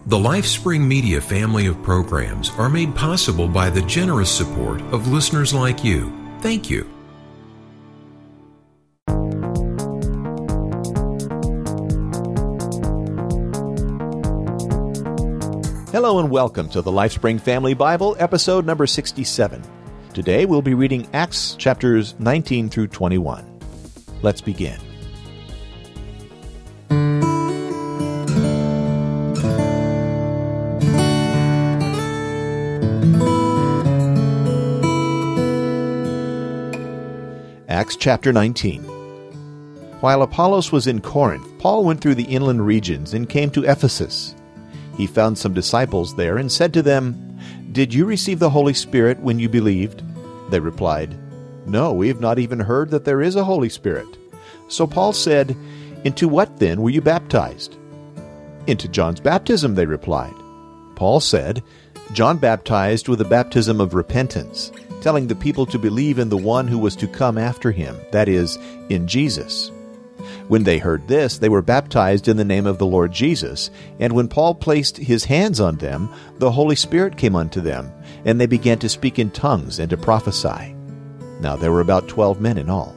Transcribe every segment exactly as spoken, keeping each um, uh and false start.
The LifeSpring Media family of programs are made possible by the generous support of listeners like you. Thank you. Hello and welcome to the LifeSpring Family Bible, episode number sixty-seven. Today we'll be reading Acts chapters nineteen through twenty-one. Let's begin. Acts chapter nineteen. While Apollos was in Corinth, Paul went through the inland regions and came to Ephesus. He found some disciples there and said to them, "Did you receive the Holy Spirit when you believed?" They replied, "No, we have not even heard that there is a Holy Spirit." So Paul said, "Into what then were you baptized?" "Into John's baptism," they replied. Paul said, "John baptized with a baptism of repentance, telling the people to believe in the one who was to come after him, that is, in Jesus." When they heard this, they were baptized in the name of the Lord Jesus, and when Paul placed his hands on them, the Holy Spirit came unto them, and they began to speak in tongues and to prophesy. Now there were about twelve men in all.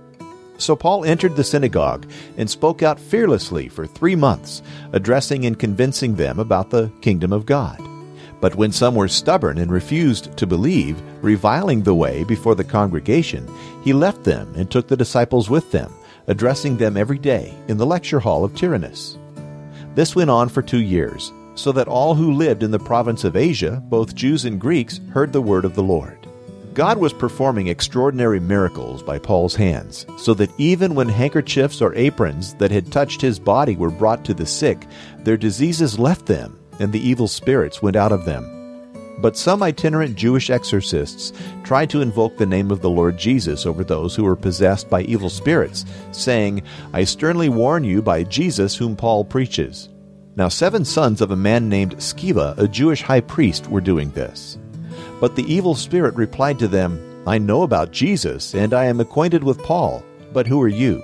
So Paul entered the synagogue and spoke out fearlessly for three months, addressing and convincing them about the kingdom of God. But when some were stubborn and refused to believe, reviling the way before the congregation, he left them and took the disciples with them, addressing them every day in the lecture hall of Tyrannus. This went on for two years, so that all who lived in the province of Asia, both Jews and Greeks, heard the word of the Lord. God was performing extraordinary miracles by Paul's hands, so that even when handkerchiefs or aprons that had touched his body were brought to the sick, their diseases left them, and the evil spirits went out of them. But some itinerant Jewish exorcists tried to invoke the name of the Lord Jesus over those who were possessed by evil spirits, saying, "I sternly warn you by Jesus whom Paul preaches." Now seven sons of a man named Sceva, a Jewish high priest, were doing this. But the evil spirit replied to them, "I know about Jesus, and I am acquainted with Paul, but who are you?"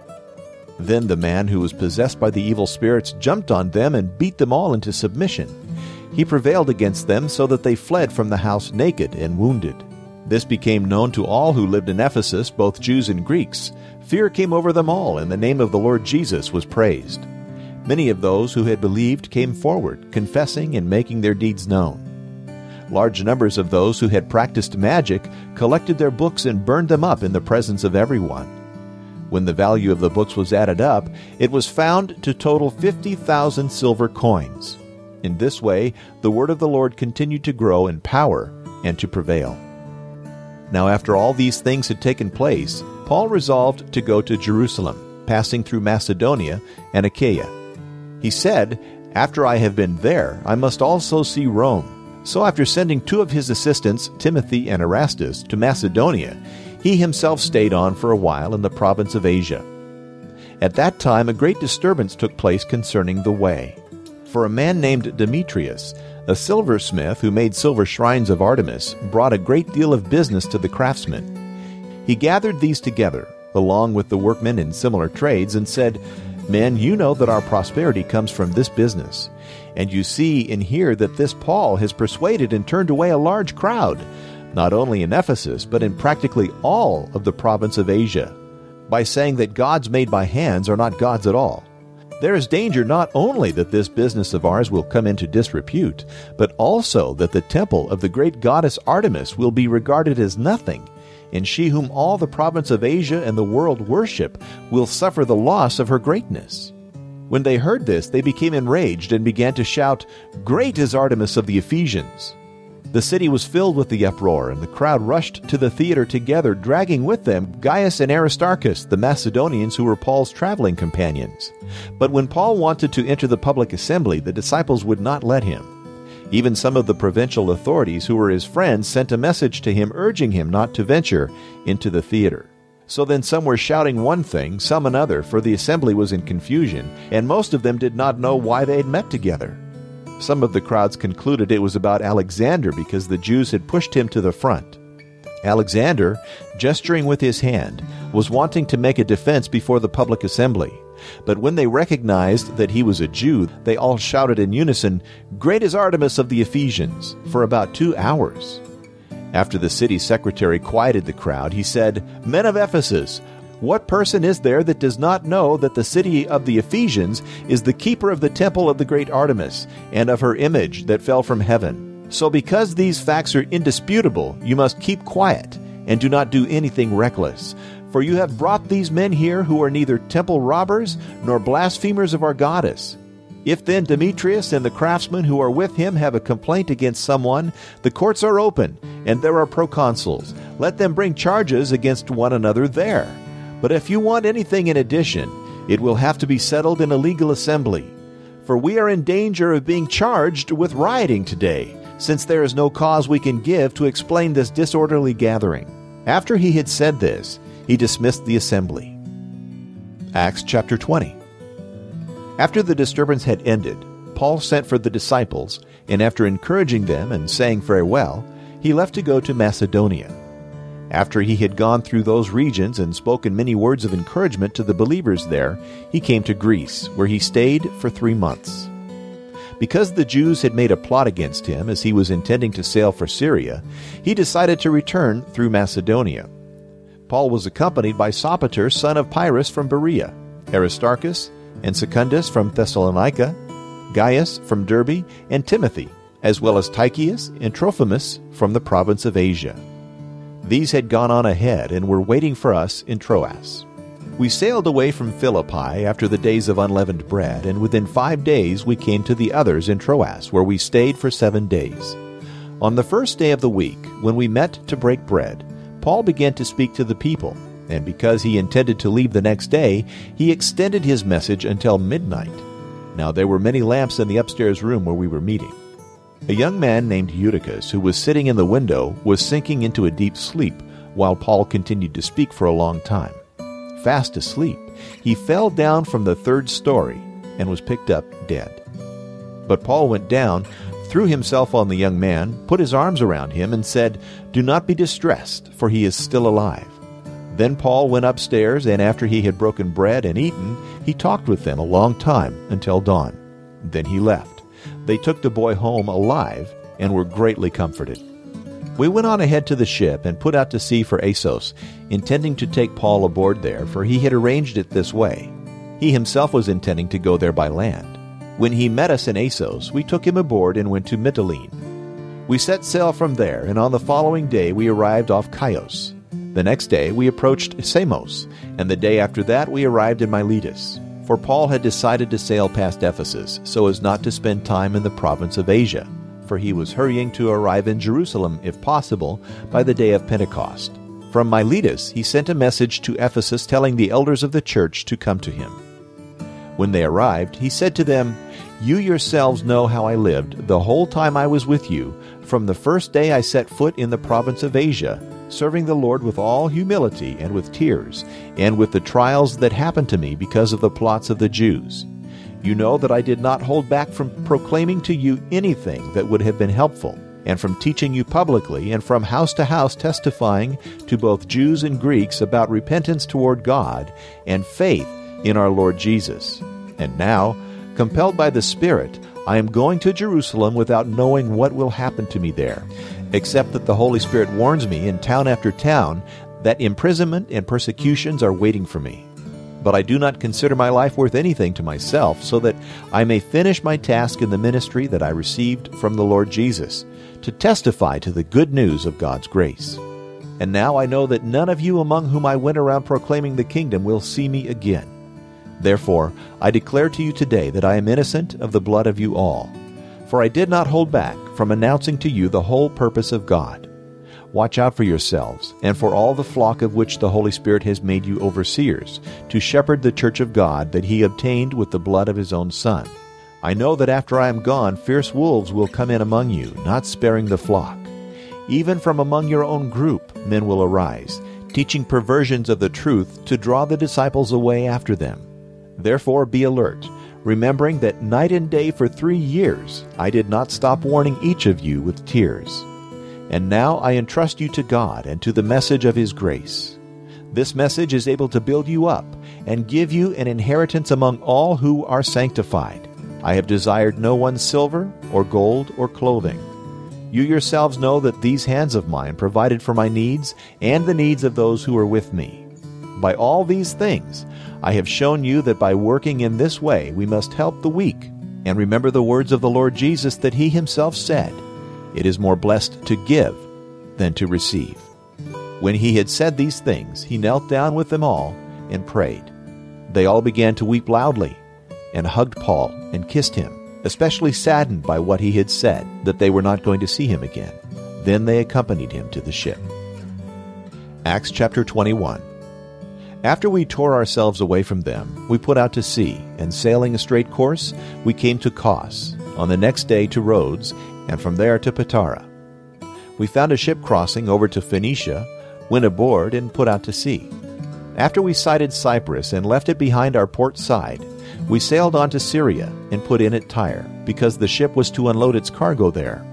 Then the man who was possessed by the evil spirits jumped on them and beat them all into submission. He prevailed against them so that they fled from the house naked and wounded. This became known to all who lived in Ephesus, both Jews and Greeks. Fear came over them all, and the name of the Lord Jesus was praised. Many of those who had believed came forward, confessing and making their deeds known. Large numbers of those who had practiced magic collected their books and burned them up in the presence of everyone. When the value of the books was added up, it was found to total fifty thousand silver coins. In this way, the word of the Lord continued to grow in power and to prevail. Now after all these things had taken place, Paul resolved to go to Jerusalem, passing through Macedonia and Achaia. He said, "After I have been there, I must also see Rome." So after sending two of his assistants, Timothy and Erastus, to Macedonia, he himself stayed on for a while in the province of Asia. At that time a great disturbance took place concerning the way. For a man named Demetrius, a silversmith who made silver shrines of Artemis, brought a great deal of business to the craftsmen. He gathered these together, along with the workmen in similar trades, and said, "Men, you know that our prosperity comes from this business. And you see and hear that this Paul has persuaded and turned away a large crowd, not only in Ephesus, but in practically all of the province of Asia, by saying that gods made by hands are not gods at all. There is danger not only that this business of ours will come into disrepute, but also that the temple of the great goddess Artemis will be regarded as nothing, and she whom all the province of Asia and the world worship will suffer the loss of her greatness." When they heard this, they became enraged and began to shout, "Great is Artemis of the Ephesians!" The city was filled with the uproar, and the crowd rushed to the theater together, dragging with them Gaius and Aristarchus, the Macedonians who were Paul's traveling companions. But when Paul wanted to enter the public assembly, the disciples would not let him. Even some of the provincial authorities who were his friends sent a message to him urging him not to venture into the theater. So then some were shouting one thing, some another, for the assembly was in confusion, and most of them did not know why they had met together. Some of the crowds concluded it was about Alexander because the Jews had pushed him to the front. Alexander, gesturing with his hand, was wanting to make a defense before the public assembly, But when they recognized that he was a Jew, they all shouted in unison, "Great is Artemis of the Ephesians," for about two hours. After the city secretary quieted the crowd, he said, "Men of Ephesus, what person is there that does not know that the city of the Ephesians is the keeper of the temple of the great Artemis, and of her image that fell from heaven? So because these facts are indisputable, you must keep quiet, and do not do anything reckless. For you have brought these men here who are neither temple robbers nor blasphemers of our goddess. If then Demetrius and the craftsmen who are with him have a complaint against someone, the courts are open, and there are proconsuls. Let them bring charges against one another there. But if you want anything in addition, it will have to be settled in a legal assembly. For we are in danger of being charged with rioting today, since there is no cause we can give to explain this disorderly gathering." After he had said this, he dismissed the assembly. Acts chapter twenty. After the disturbance had ended, Paul sent for the disciples, and after encouraging them and saying farewell, he left to go to Macedonia. After he had gone through those regions and spoken many words of encouragement to the believers there, he came to Greece, where he stayed for three months. Because the Jews had made a plot against him as he was intending to sail for Syria, he decided to return through Macedonia. Paul was accompanied by Sopater, son of Pyrrhus from Berea, Aristarchus and Secundus from Thessalonica, Gaius from Derbe, and Timothy, as well as Tychicus and Trophimus from the province of Asia. These had gone on ahead and were waiting for us in Troas. We sailed away from Philippi after the days of unleavened bread, and within five days we came to the others in Troas, where we stayed for seven days. On the first day of the week, when we met to break bread, Paul began to speak to the people, and because he intended to leave the next day, he extended his message until midnight. Now there were many lamps in the upstairs room where we were meeting. A young man named Eutychus, who was sitting in the window, was sinking into a deep sleep, while Paul continued to speak for a long time. Fast asleep, he fell down from the third story and was picked up dead. But Paul went down, threw himself on the young man, put his arms around him, and said, "Do not be distressed, for he is still alive." Then Paul went upstairs, and after he had broken bread and eaten, he talked with them a long time until dawn. Then he left. They took the boy home alive and were greatly comforted. We went on ahead to the ship and put out to sea for Assos, intending to take Paul aboard there, for he had arranged it this way. He himself was intending to go there by land. When he met us in Assos, we took him aboard and went to Mytilene. We set sail from there, and on the following day we arrived off Chios. The next day we approached Samos, and the day after that we arrived in Miletus. For Paul had decided to sail past Ephesus, so as not to spend time in the province of Asia, for he was hurrying to arrive in Jerusalem, if possible, by the day of Pentecost. From Miletus he sent a message to Ephesus telling the elders of the church to come to him. When they arrived, he said to them, "You yourselves know how I lived the whole time I was with you, from the first day I set foot in the province of Asia, serving the Lord with all humility and with tears, and with the trials that happened to me because of the plots of the Jews. You know that I did not hold back from proclaiming to you anything that would have been helpful, and from teaching you publicly, and from house to house testifying to both Jews and Greeks about repentance toward God and faith in our Lord Jesus. And now, compelled by the Spirit, I am going to Jerusalem without knowing what will happen to me there, except that the Holy Spirit warns me in town after town that imprisonment and persecutions are waiting for me. But I do not consider my life worth anything to myself, so that I may finish my task in the ministry that I received from the Lord Jesus, to testify to the good news of God's grace. And now I know that none of you among whom I went around proclaiming the kingdom will see me again. Therefore, I declare to you today that I am innocent of the blood of you all. For I did not hold back from announcing to you the whole purpose of God. Watch out for yourselves, and for all the flock of which the Holy Spirit has made you overseers, to shepherd the church of God that he obtained with the blood of his own Son. I know that after I am gone, fierce wolves will come in among you, not sparing the flock. Even from among your own group men will arise, teaching perversions of the truth to draw the disciples away after them. Therefore be alert, remembering that night and day for three years I did not stop warning each of you with tears. And now I entrust you to God and to the message of his grace. This message is able to build you up and give you an inheritance among all who are sanctified. I have desired no one's silver or gold or clothing. You yourselves know that these hands of mine provided for my needs and the needs of those who are with me. By all these things, I have shown you that by working in this way we must help the weak. And remember the words of the Lord Jesus that he himself said, "It is more blessed to give than to receive." When he had said these things, he knelt down with them all and prayed. They all began to weep loudly and hugged Paul and kissed him, especially saddened by what he had said, that they were not going to see him again. Then they accompanied him to the ship. Acts chapter twenty-one. After we tore ourselves away from them, we put out to sea, and sailing a straight course, we came to Kos, on the next day to Rhodes, and from there to Patara. We found a ship crossing over to Phoenicia, went aboard, and put out to sea. After we sighted Cyprus and left it behind our port side, we sailed on to Syria and put in at Tyre, because the ship was to unload its cargo there.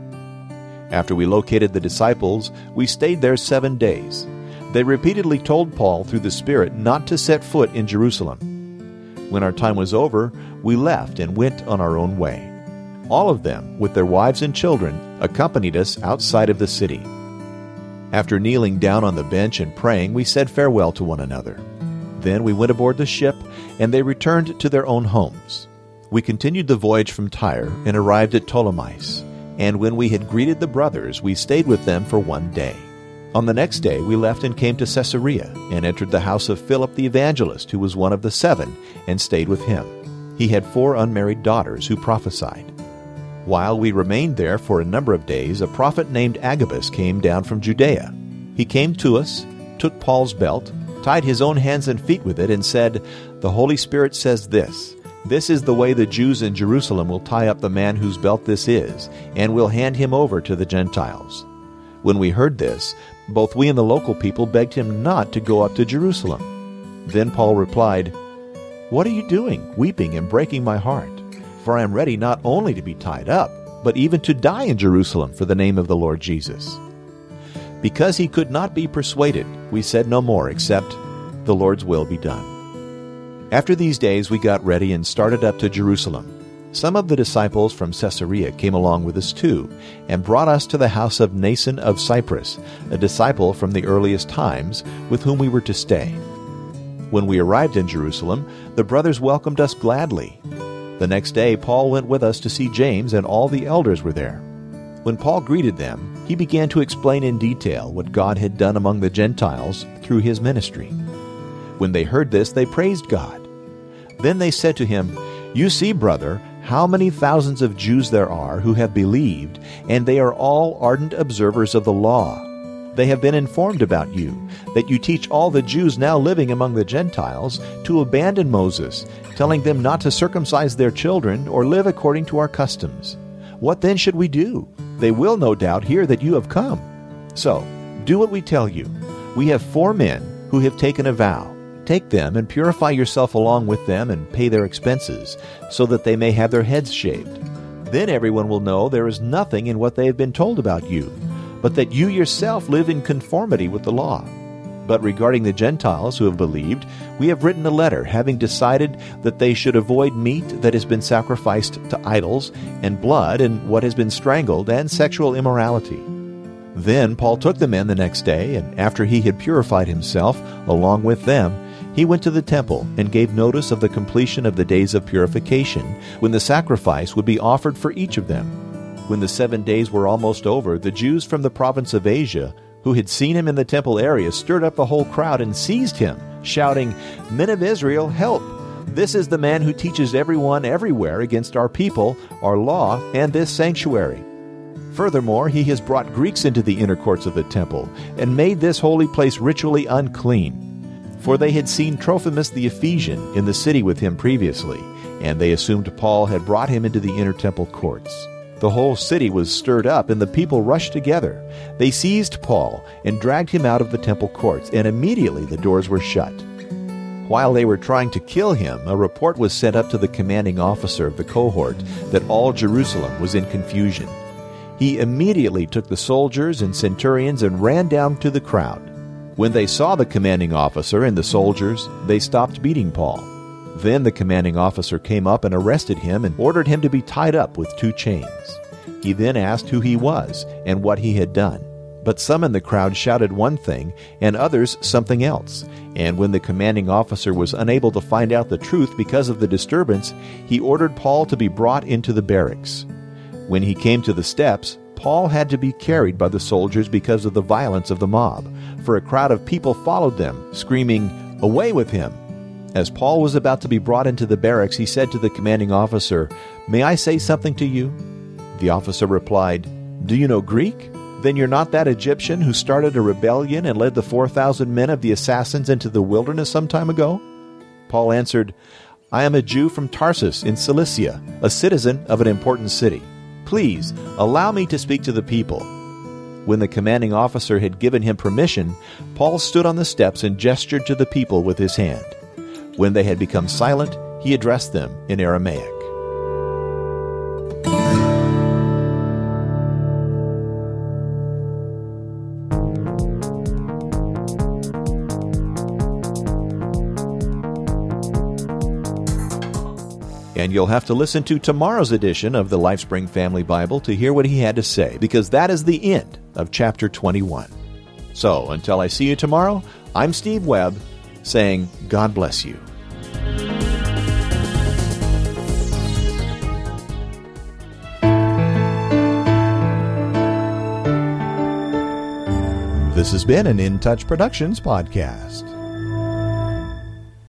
After we located the disciples, we stayed there seven days. They repeatedly told Paul through the Spirit not to set foot in Jerusalem. When our time was over, we left and went on our own way. All of them, with their wives and children, accompanied us outside of the city. After kneeling down on the bench and praying, we said farewell to one another. Then we went aboard the ship, and they returned to their own homes. We continued the voyage from Tyre and arrived at Ptolemais, and when we had greeted the brothers, we stayed with them for one day. On the next day we left and came to Caesarea, and entered the house of Philip the evangelist, who was one of the seven, and stayed with him. He had four unmarried daughters who prophesied. While we remained there for a number of days, a prophet named Agabus came down from Judea. He came to us, took Paul's belt, tied his own hands and feet with it, and said, "The Holy Spirit says this, this is the way the Jews in Jerusalem will tie up the man whose belt this is, and will hand him over to the Gentiles." When we heard this, both we and the local people begged him not to go up to Jerusalem. Then Paul replied, "What are you doing, weeping and breaking my heart? For I am ready not only to be tied up, but even to die in Jerusalem for the name of the Lord Jesus." Because he could not be persuaded, we said no more except, "The Lord's will be done." After these days we got ready and started up to Jerusalem. Some of the disciples from Caesarea came along with us too, and brought us to the house of Mnason of Cyprus, a disciple from the earliest times, with whom we were to stay. When we arrived in Jerusalem, the brothers welcomed us gladly. The next day Paul went with us to see James, and all the elders were there. When Paul greeted them, he began to explain in detail what God had done among the Gentiles through his ministry. When they heard this, they praised God. Then they said to him, "You see, brother, how many thousands of Jews there are who have believed, and they are all ardent observers of the law. They have been informed about you, that you teach all the Jews now living among the Gentiles to abandon Moses, telling them not to circumcise their children or live according to our customs. What then should we do? They will no doubt hear that you have come. So, do what we tell you. We have four men who have taken a vow. Take them and purify yourself along with them and pay their expenses, so that they may have their heads shaved. Then everyone will know there is nothing in what they have been told about you, but that you yourself live in conformity with the law. But regarding the Gentiles who have believed, we have written a letter, having decided that they should avoid meat that has been sacrificed to idols, and blood, and what has been strangled, and sexual immorality." Then Paul took the men the next day, and after he had purified himself along with them, he went to the temple and gave notice of the completion of the days of purification, when the sacrifice would be offered for each of them. When the seven days were almost over, the Jews from the province of Asia, who had seen him in the temple area, stirred up the whole crowd and seized him, shouting, "Men of Israel, help! This is the man who teaches everyone everywhere against our people, our law, and this sanctuary. Furthermore, he has brought Greeks into the inner courts of the temple, and made this holy place ritually unclean." For they had seen Trophimus the Ephesian in the city with him previously, and they assumed Paul had brought him into the inner temple courts. The whole city was stirred up, and the people rushed together. They seized Paul and dragged him out of the temple courts, and immediately the doors were shut. While they were trying to kill him, a report was sent up to the commanding officer of the cohort that all Jerusalem was in confusion. He immediately took the soldiers and centurions and ran down to the crowd. When they saw the commanding officer and the soldiers, they stopped beating Paul. Then the commanding officer came up and arrested him and ordered him to be tied up with two chains. He then asked who he was and what he had done. But some in the crowd shouted one thing and others something else. And when the commanding officer was unable to find out the truth because of the disturbance, he ordered Paul to be brought into the barracks. When he came to the steps, Paul had to be carried by the soldiers because of the violence of the mob, for a crowd of people followed them, screaming, "Away with him!" As Paul was about to be brought into the barracks, he said to the commanding officer, "May I say something to you?" The officer replied, "Do you know Greek? Then you're not that Egyptian who started a rebellion and led the four thousand men of the assassins into the wilderness some time ago?" Paul answered, "I am a Jew from Tarsus in Cilicia, a citizen of an important city. Please, allow me to speak to the people." When the commanding officer had given him permission, Paul stood on the steps and gestured to the people with his hand. When they had become silent, he addressed them in Aramaic. And you'll have to listen to tomorrow's edition of the LifeSpring Family Bible to hear what he had to say, because that is the end of chapter twenty-one. So, until I see you tomorrow, I'm Steve Webb, saying God bless you. This has been an In Touch Productions podcast.